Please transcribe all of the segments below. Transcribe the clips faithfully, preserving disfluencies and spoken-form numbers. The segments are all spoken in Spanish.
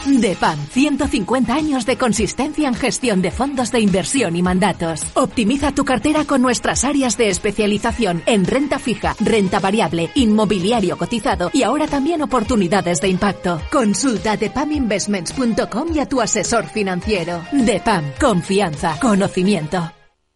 DEPAM, ciento cincuenta años de consistencia en gestión de fondos de inversión y mandatos. Optimiza tu cartera con nuestras áreas de especialización en renta fija, renta variable, inmobiliario cotizado y ahora también oportunidades de impacto. Consulta depam investments punto com y a tu asesor financiero. DEPAM, confianza, conocimiento.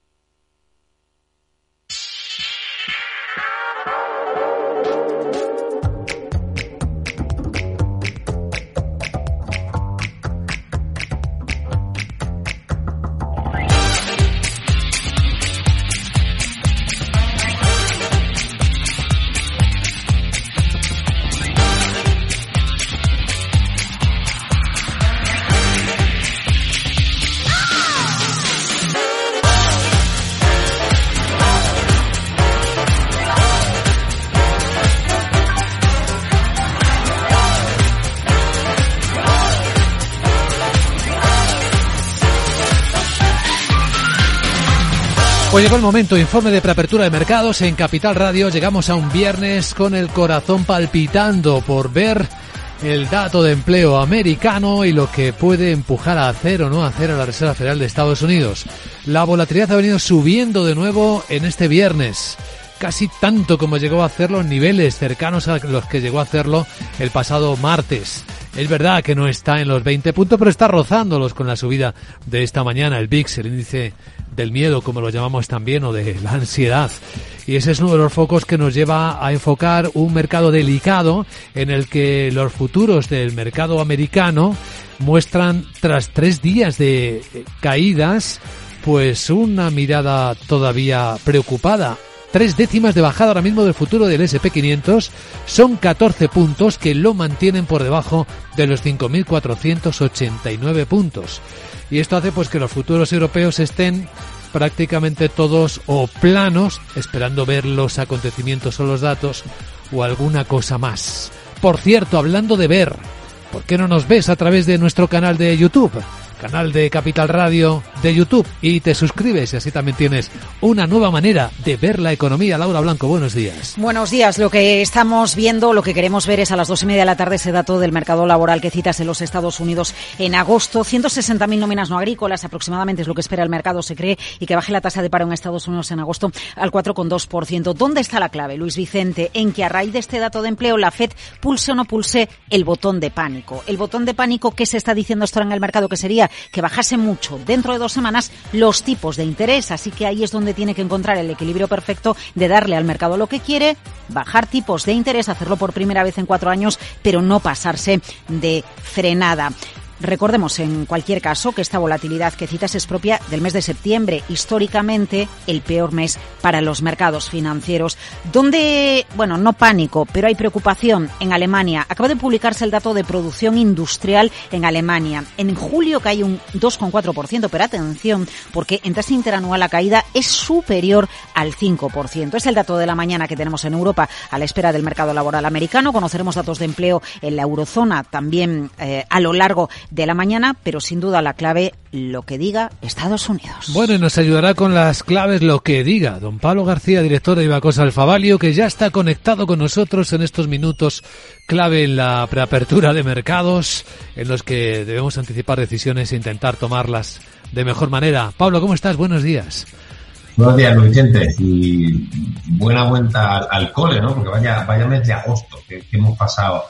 Pues llegó el momento, informe de preapertura de mercados en Capital Radio. Llegamos a un viernes con el corazón palpitando por ver el dato de empleo americano y lo que puede empujar a hacer o no hacer a la Reserva Federal de Estados Unidos. La volatilidad ha venido subiendo de nuevo en este viernes, casi tanto como llegó a hacerlo en niveles cercanos a los que llegó a hacerlo el pasado martes. Es verdad que no está en los veinte puntos, pero está rozándolos con la subida de esta mañana. El V I X, el índice del miedo, como lo llamamos también, o de la ansiedad. Y ese es uno de los focos que nos lleva a enfocar un mercado delicado en el que los futuros del mercado americano muestran, tras tres días de caídas, pues una mirada todavía preocupada. Tres décimas de bajada ahora mismo del futuro del ese and pe quinientos, son catorce puntos que lo mantienen por debajo de los cinco mil cuatrocientos ochenta y nueve puntos. Y esto hace pues que los futuros europeos estén prácticamente todos o planos, esperando ver los acontecimientos o los datos o alguna cosa más. Por cierto, hablando de ver, ¿por qué no nos ves a través de nuestro canal de YouTube? Canal de Capital Radio de YouTube, y te suscribes y así también tienes una nueva manera de ver la economía. Laura Blanco, buenos días. Buenos días. Lo que estamos viendo, lo que queremos ver es a las dos y media de la tarde ese dato del mercado laboral que citas en los Estados Unidos en agosto. ciento sesenta mil nóminas no agrícolas aproximadamente es lo que espera el mercado, se cree, y que baje la tasa de paro en Estados Unidos en agosto al cuatro coma dos por ciento. ¿Dónde está la clave, Luis Vicente? En que a raíz de este dato de empleo la Fed pulse o no pulse el botón de pánico. El botón de pánico, ¿qué se está diciendo esto en el mercado? Que sería que bajase mucho dentro de dos semanas los tipos de interés, así que ahí es donde tiene que encontrar el equilibrio perfecto de darle al mercado lo que quiere, bajar tipos de interés, hacerlo por primera vez en cuatro años, pero no pasarse de frenada. Recordemos, en cualquier caso, que esta volatilidad que citas es propia del mes de septiembre, históricamente el peor mes para los mercados financieros. Donde, bueno, no pánico, pero hay preocupación en Alemania. Acaba de publicarse el dato de producción industrial en Alemania. En julio cae un dos coma cuatro por ciento, pero atención, porque en tasa interanual la caída es superior al cinco por ciento. Es el dato de la mañana que tenemos en Europa a la espera del mercado laboral americano. Conoceremos datos de empleo en la eurozona también eh, a lo largo de la mañana, pero sin duda la clave, lo que diga Estados Unidos. Bueno, y nos ayudará con las claves lo que diga don Pablo García, director de Ibacos Alfavalio, que ya está conectado con nosotros en estos minutos clave en la preapertura de mercados, en los que debemos anticipar decisiones e intentar tomarlas de mejor manera. Pablo, ¿cómo estás? Buenos días. Buenos días, Luis Vicente, y buena vuelta al, al cole, ¿no? Porque vaya, vaya mes de agosto que, que hemos pasado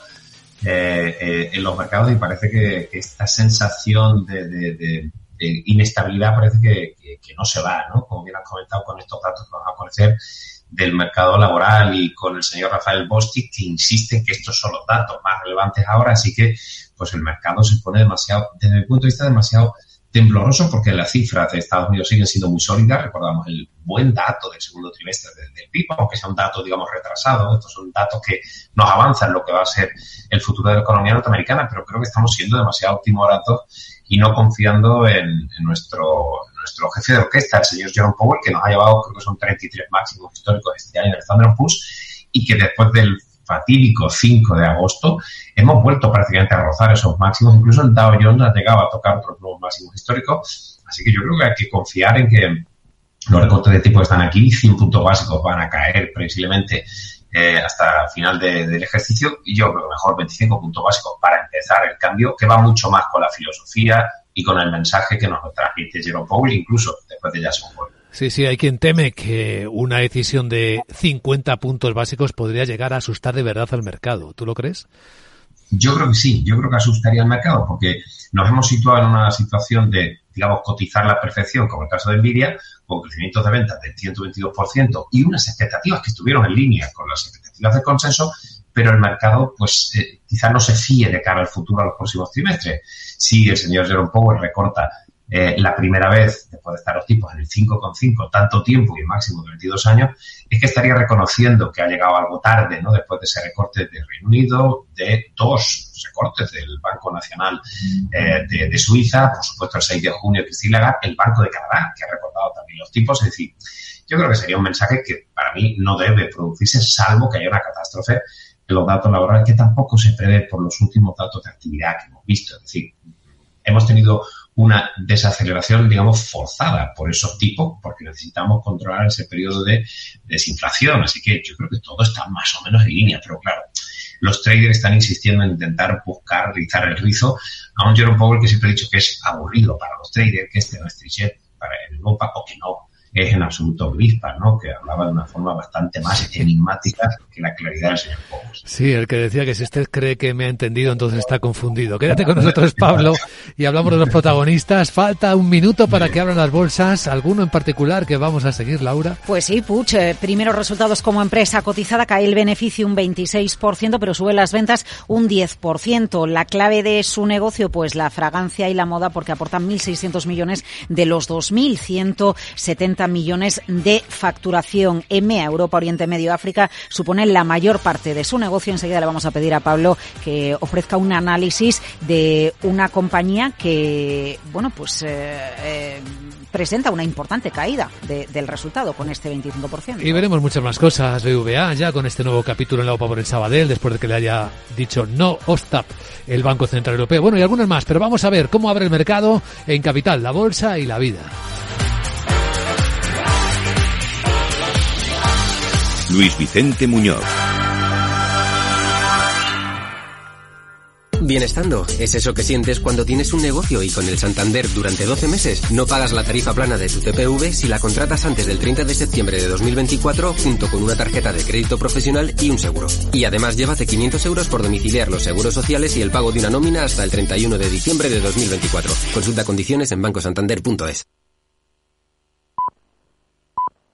Eh, eh, en los mercados, y parece que, que esta sensación de, de, de, de inestabilidad parece que, que, que no se va, ¿no? Como bien has comentado con estos datos que vamos a conocer del mercado laboral y con el señor Rafael Bostic, que insiste en que estos son los datos más relevantes ahora, así que pues el mercado se pone demasiado, desde mi punto de vista, demasiado tembloroso, porque las cifras de Estados Unidos siguen siendo muy sólidas. Recordamos el buen dato del segundo trimestre del, del P I B, aunque sea un dato, digamos, retrasado. Estos son datos que nos avanzan lo que va a ser el futuro de la economía norteamericana, pero creo que estamos siendo demasiado timoratos y no confiando en, en nuestro en nuestro jefe de orquesta, el señor Jerome Powell, que nos ha llevado, creo que son treinta y tres máximos históricos este año en el Standard and Poor's, y que después del fatídico cinco de agosto hemos vuelto prácticamente a rozar esos máximos. Incluso el Dow Jones ha llegado a tocar otros nuevos máximos históricos. Así que yo creo que hay que confiar en que los recortes de tipo que están aquí, cien puntos básicos, van a caer previsiblemente eh, hasta el final de, del ejercicio, y yo creo que mejor veinticinco puntos básicos para empezar el cambio, que va mucho más con la filosofía y con el mensaje que nos transmite Jerome Powell, incluso después de Jackson Hole. Sí, sí, hay quien teme que una decisión de cincuenta puntos básicos podría llegar a asustar de verdad al mercado. ¿Tú lo crees? Yo creo que sí, yo creo que asustaría al mercado, porque nos hemos situado en una situación de, digamos, cotizar la perfección, como el caso de Nvidia, con crecimientos de ventas del ciento veintidós por ciento y unas expectativas que estuvieron en línea con las expectativas de consenso, pero el mercado, pues, eh, quizá no se fíe de cara al futuro a los próximos trimestres. Si el señor Jerome Powell recorta eh, la primera vez, después de estar los tipos en el cinco coma cinco tanto tiempo y el máximo de veintidós años, es que estaría reconociendo que ha llegado algo tarde, ¿no? Después de ese recorte de Reino Unido, de dos recortes del Banco Nacional eh, de, de Suiza, por supuesto el seis de junio Christine Lagarde, el Banco de Canadá, que ha recortado también los tipos. Es decir, yo creo que sería un mensaje que para mí no debe producirse, salvo que haya una catástrofe en los datos laborales, que tampoco se prevé por los últimos datos de actividad que hemos visto. Es decir, hemos tenido una desaceleración, digamos, forzada por esos tipos, porque necesitamos controlar ese periodo de desinflación. Así que yo creo que todo está más o menos en línea, pero claro, los traders están insistiendo en intentar buscar, rizar el rizo a un Jerome Powell que siempre ha dicho que es aburrido para los traders, que este no es trichet para Europa, o que no es en absoluto Grispa, ¿no? Que hablaba de una forma bastante más enigmática que la claridad del señor Powell. Sí, el que decía que si usted cree que me ha entendido, entonces está confundido. Quédate con nosotros, Pablo, y hablamos de los protagonistas. Falta un minuto para que abran las bolsas. ¿Alguno en particular que vamos a seguir, Laura? Pues sí, Puig. Eh, primeros resultados como empresa cotizada. Cae el beneficio un veintiséis por ciento, pero sube las ventas un diez por ciento. La clave de su negocio, pues la fragancia y la moda, porque aportan mil seiscientos millones de los dos mil ciento setenta millones de facturación. E M E A, Europa, Oriente Medio, África, supone la mayor parte de su negocio. Enseguida le vamos a pedir a Pablo que ofrezca un análisis de una compañía que, bueno, pues eh, eh, presenta una importante caída de, del resultado con este veinticinco por ciento. Y veremos muchas más cosas. B V A ya con este nuevo capítulo en la OPA por el Sabadell, después de que le haya dicho no obstap el Banco Central Europeo. Bueno, y algunas más, pero vamos a ver cómo abre el mercado en Capital, la bolsa y la vida. Luis Vicente Muñoz. Bienestando es eso que sientes cuando tienes un negocio y con el Santander durante doce meses no pagas la tarifa plana de tu T P V si la contratas antes del treinta de septiembre de dos mil veinticuatro junto con una tarjeta de crédito profesional y un seguro. Y además llévate quinientos euros por domiciliar los seguros sociales y el pago de una nómina hasta el treinta y uno de diciembre de dos mil veinticuatro. Consulta condiciones en banco santander punto es.